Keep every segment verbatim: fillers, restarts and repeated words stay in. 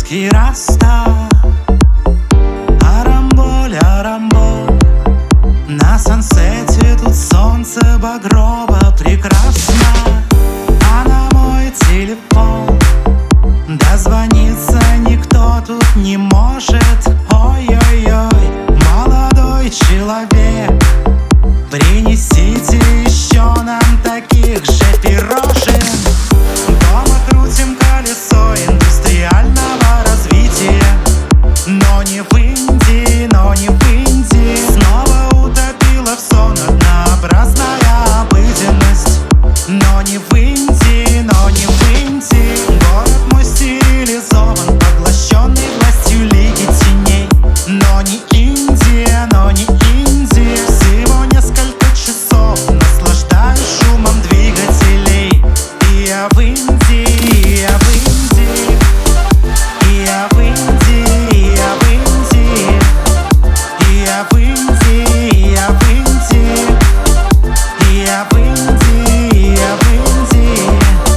Русский раста. Арамболь, арамболь. На сансете тут солнце багрово прекрасно. А на мой телефон дозвониться никто тут не может. Ой-ой-ой, молодой человек, принесите еще нам таких же пирожен. Дома крутим колесо индустриального развития, но не в Индии, но не в Индии. Снова утопила в сон однообразная обыденность, но не в Индии, но не в Индии. Город мой стилизован, поглощенный властью лиги теней, но не Индия, но не Индия. Всего несколько часов наслаждаюсь шумом двигателей. И я в Индии, и я в Индии, и я в Индии, и я в Индии, и я в Индии, и я в Индии, и я в Индии, и я в Индии.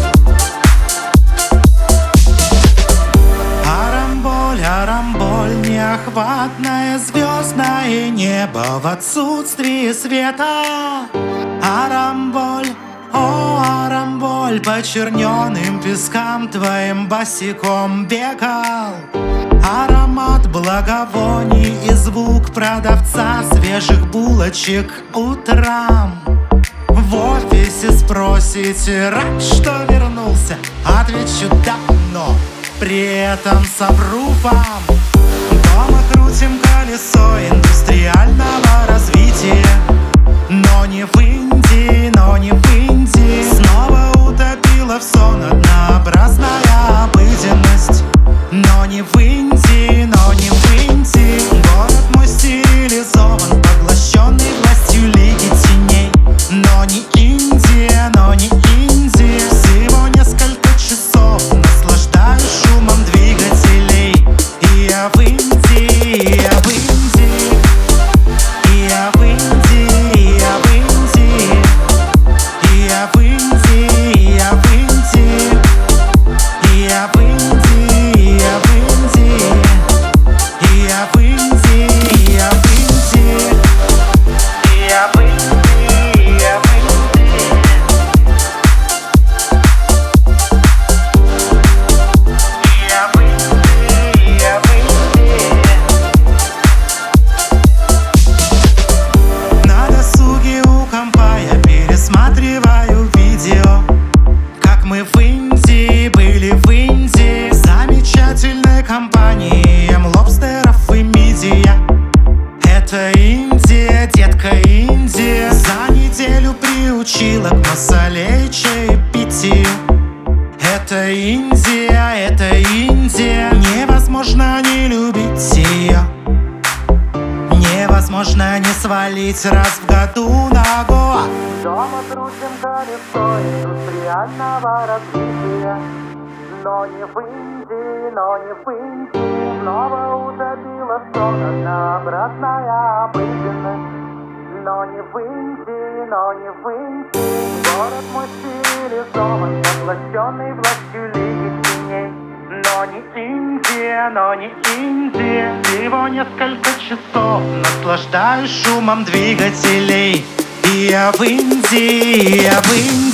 Арамболь, арамболь, неохватное звездное небо в отсутствии света. Арамболь, о, арамболь, по черненым пескам твоим босиком бегал. Аромат благовоний и звук продавца свежих булочек утром. В офисе спросите, рад, что вернулся? Отвечу давно, при этом с обрубом. Дома крутим колесо индустриального развития, но не в Индии, но не в Индии. Снова утопила в сон однообразная обыденность, но не в Индии, но не в Индии. Город мой стилизован, поглощенный властью лиги теней, но не Индия, но не Индия. Всего несколько часов наслаждаюсь шумом двигателей. И я в Индии, и я в Индии, и я в Индии, и я в Индии, и я в Индии, и я в Индии, и я в Индии, и я в Индии, и я в Индии, и я в Индии, и я в Индии, и я в Индии. На досуге у компа я пересматриваю видео, как мы в Индии были в Индии. Замечательной компанией лобстеров и мидия. Это Индия, детка, Индия. За неделю приучила к масале и чаепитию. Это Индия, это Индия. Невозможно не любить ее, невозможно не свалить раз в году на Гоа. Дома крутим колесо индустриального развития, но не в Индии, но не в Индии. Снова утопила в сон однообразная обыденность, но не в Индии, но не в Индии. Город мой стилизован, поглощенный властью лиги теней, но не Индия, но не Индия. Всего несколько часов наслаждаюсь шумом двигателей. И я в Индии, и я в Индии.